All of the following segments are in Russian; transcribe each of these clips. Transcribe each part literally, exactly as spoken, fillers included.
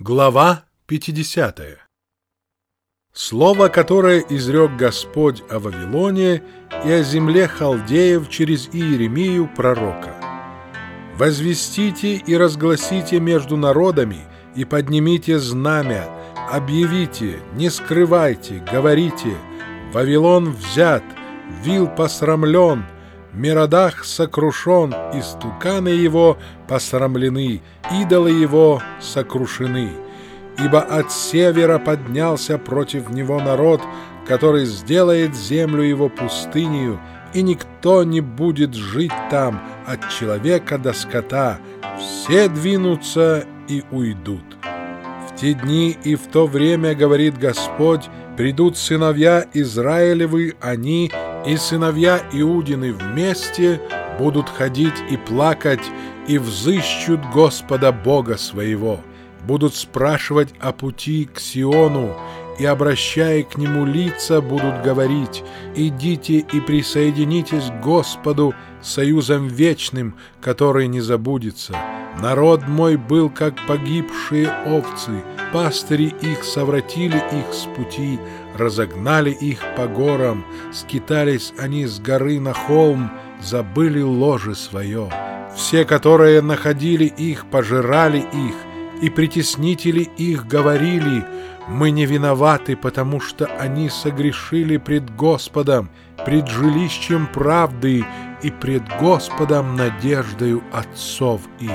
Глава пятидесятая. Слово, которое изрек Господь о Вавилоне и о земле халдеев через Иеремию пророка. «Возвестите и разгласите между народами, и поднимите знамя, объявите, не скрывайте, говорите: Вавилон взят, Вил посрамлен, Меродах сокрушен, истуканы его посрамлены, идолы его сокрушены. Ибо от севера поднялся против него народ, который сделает землю его пустынею, и никто не будет жить там от человека до скота, все двинутся и уйдут. В те дни и в то время, говорит Господь, придут сыновья Израилевы, они и сыновья Иудины вместе будут ходить и плакать, и взыщут Господа Бога своего, будут спрашивать о пути к Сиону, и, обращая к нему лица, будут говорить: идите и присоединитесь к Господу союзом вечным, который не забудется. Народ мой был, как погибшие овцы, пастыри их совратили их с пути, разогнали их по горам, скитались они с горы на холм, забыли ложе свое. Все, которые находили их, пожирали их, и притеснители их говорили: мы не виноваты, потому что они согрешили пред Господом, пред жилищем правды и пред Господом надеждою отцов их.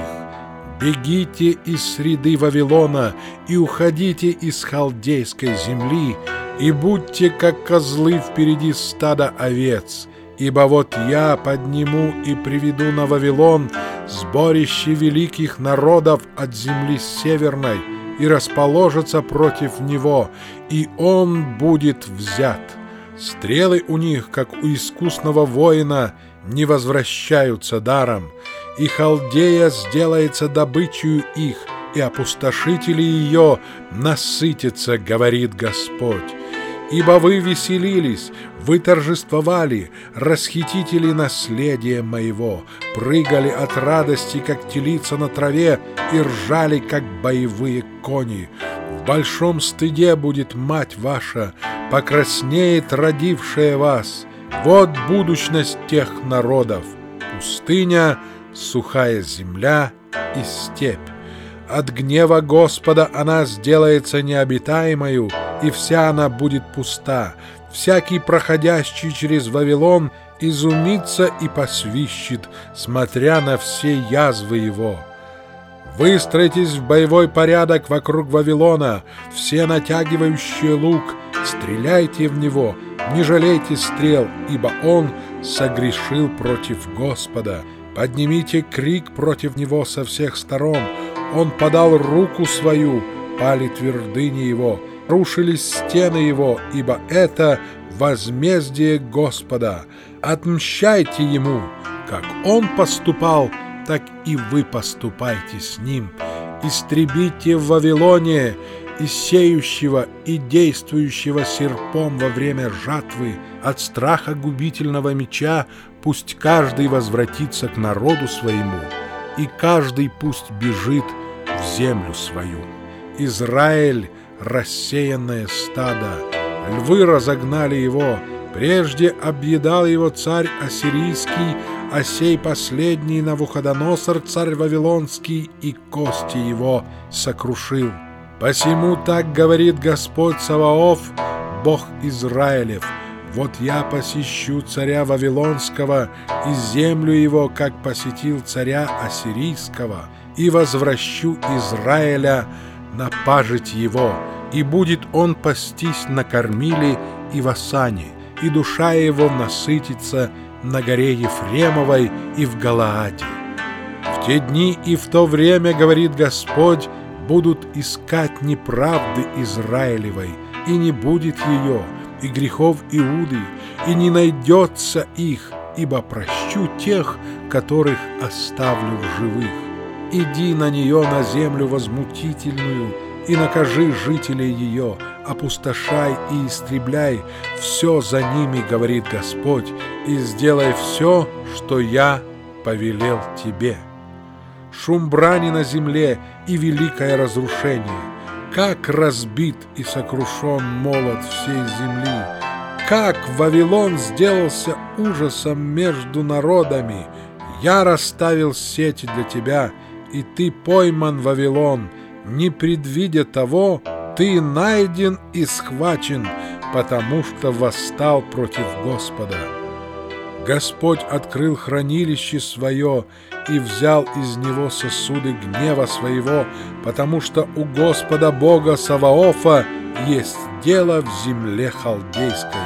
Бегите из среды Вавилона и уходите из халдейской земли, и будьте, как козлы впереди стада овец, ибо вот я подниму и приведу на Вавилон сборище великих народов от земли северной, и расположится против него, и он будет взят. Стрелы у них, как у искусного воина, не возвращаются даром, и Халдея сделается добычей их, и опустошители ее насытятся, говорит Господь. Ибо вы веселились, вы торжествовали, расхитители наследия моего, прыгали от радости, как телица на траве, и ржали, как боевые кони. В большом стыде будет мать ваша, покраснеет родившая вас. Вот будущность тех народов: пустыня, сухая земля и степь. От гнева Господа она сделается необитаемою, и вся она будет пуста. Всякий, проходящий через Вавилон, изумится и посвищет, смотря на все язвы его. Выстроитесь в боевой порядок вокруг Вавилона, все натягивающие лук, стреляйте в него, не жалейте стрел, ибо он согрешил против Господа. Поднимите крик против него со всех сторон. Он подал руку свою, пали твердыни его, рушились стены его, ибо это возмездие Господа. Отмщайте ему, как он поступал, так и вы поступайте с ним. Истребите в Вавилоне и сеющего, и действующего серпом во время жатвы. От страха губительного меча пусть каждый возвратится к народу своему, и каждый пусть бежит в землю свою. Израиль — рассеянное стадо, львы разогнали его, прежде объедал его царь ассирийский, а сей последний Навуходоносор, царь вавилонский, и кости его сокрушил. Посему так говорит Господь Саваоф, Бог Израилев: вот я посещу царя Вавилонского и землю его, как посетил царя Ассирийского, и возвращу Израиля на пажить его, и будет он пастись на Кормиле и в Асане, и душа его насытится на горе Ефремовой и в Галааде. В те дни и в то время, говорит Господь, будут искать неправды Израилевой, и не будет ее, и грехов Иуды, и не найдется их, ибо прощу тех, которых оставлю в живых. Иди на нее, на землю возмутительную, и накажи жителей ее, опустошай и истребляй все за ними, говорит Господь, и сделай все, что я повелел тебе. Шум брани на земле и великое разрушение. как разбит и сокрушен молот всей земли, как Вавилон сделался ужасом между народами. Я расставил сети для тебя, и ты пойман, Вавилон. Не предвидя того, ты найден и схвачен, потому что восстал против Господа. Господь открыл хранилище свое и взял из него сосуды гнева своего, потому что у Господа Бога Саваофа есть дело в земле халдейской.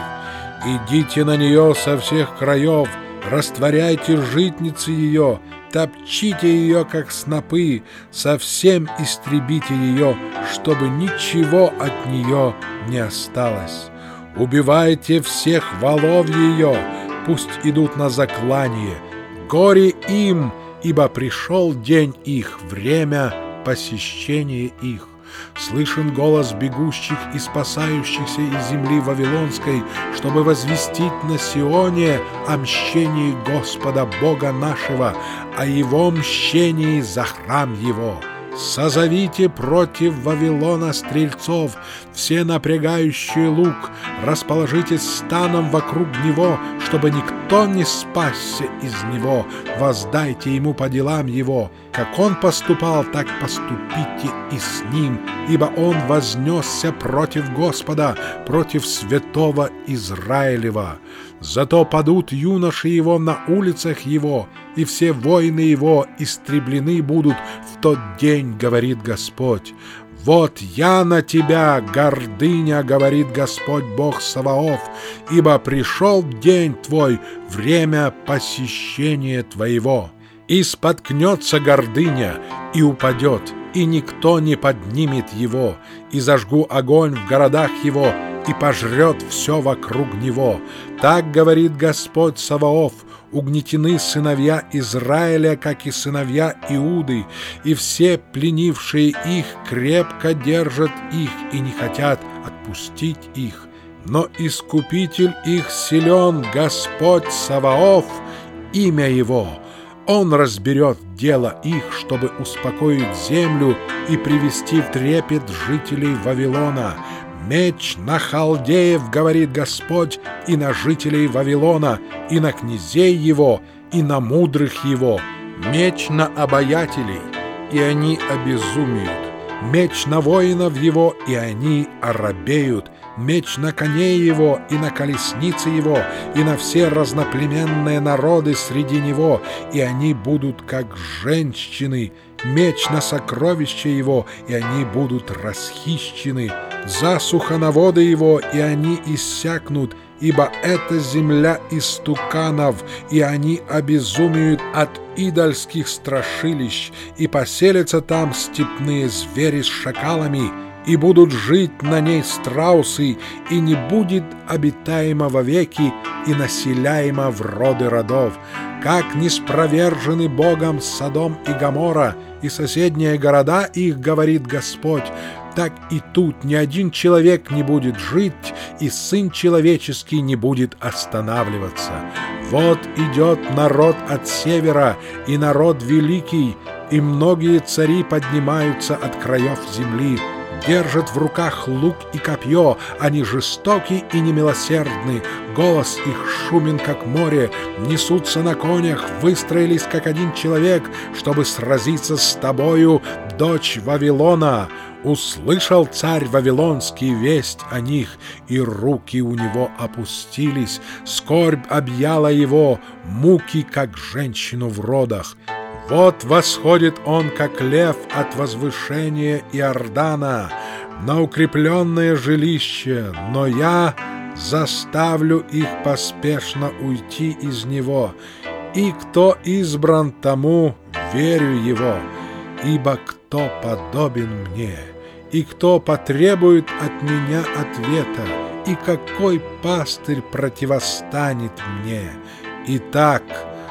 Идите на нее со всех краев, растворяйте житницы ее, топчите ее, как снопы, совсем истребите ее, чтобы ничего от нее не осталось. Убивайте всех волов ее, пусть идут на заклание. Горе им, ибо пришел день их, время посещения их. Слышен голос бегущих и спасающихся из земли Вавилонской, чтобы возвестить на Сионе о мщении Господа Бога нашего, о Его мщении за храм Его. Созовите против Вавилона стрельцов, все напрягающие лук, расположитесь станом вокруг него, чтобы никто не спасся из него. Воздайте ему по делам его. Как он поступал, так поступите и с ним, ибо он вознесся против Господа, против святого Израилева. Зато падут юноши его на улицах его, и все воины его истреблены будут в тот день, говорит Господь. Вот я на тебя, гордыня, говорит Господь Бог Саваоф, ибо пришел день твой, время посещения твоего. И споткнется гордыня, и упадет, и никто не поднимет его, и зажгу огонь в городах его, и пожрет все вокруг него. Так говорит Господь Саваоф: угнетены сыновья Израиля, как и сыновья Иуды, и все пленившие их крепко держат их и не хотят отпустить их. Но Искупитель их силен, Господь Саваоф, имя Его. Он разберет дело их, чтобы успокоить землю и привести в трепет жителей Вавилона. Меч на халдеев, говорит Господь, и на жителей Вавилона, и на князей его, и на мудрых его. Меч на обаятелей, и они обезумеют. Меч на воинов его, и они оробеют. Меч на коней его, и на колесницы его, и на все разноплеменные народы среди него, и они будут как женщины. Меч на сокровища его, и они будут расхищены. Засуха на воды его, и они иссякнут, ибо это земля истуканов, и они обезумеют от идольских страшилищ, и поселятся там степные звери с шакалами, и будут жить на ней страусы, и не будет обитаема вовеки и населяема в роды родов. Как неспровержены Богом Содом и Гоморра и соседние города их, говорит Господь, так и тут ни один человек не будет жить, и Сын Человеческий не будет останавливаться. Вот идет народ от севера, и народ великий, и многие цари поднимаются от краев земли. Держат в руках лук и копье, они жестоки и немилосердны, голос их шумен, как море, несутся на конях, выстроились, как один человек, чтобы сразиться с тобою, дочь Вавилона. Услышал царь Вавилонский весть о них, и руки у него опустились, скорбь объяла его, муки, как женщину в родах. Вот восходит он, как лев от возвышения Иордана, на укрепленное жилище, но я заставлю их поспешно уйти из него, и кто избран тому, верю его, ибо кто подобен мне, и кто потребует от меня ответа, и какой пастырь противостанет мне. Итак,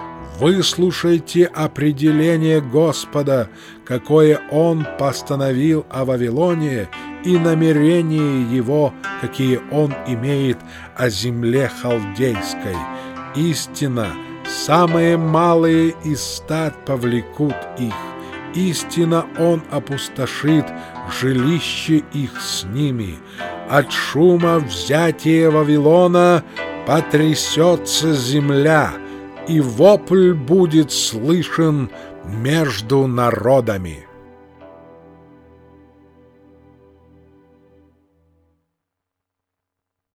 выслушайте определение Господа, какое Он постановил о Вавилоне, и намерения Его, какие Он имеет о земле халдейской. Истинно, самые малые из стад повлекут их. Истинно Он опустошит жилище их с ними. От шума взятия Вавилона потрясется земля, и вопль будет слышен между народами.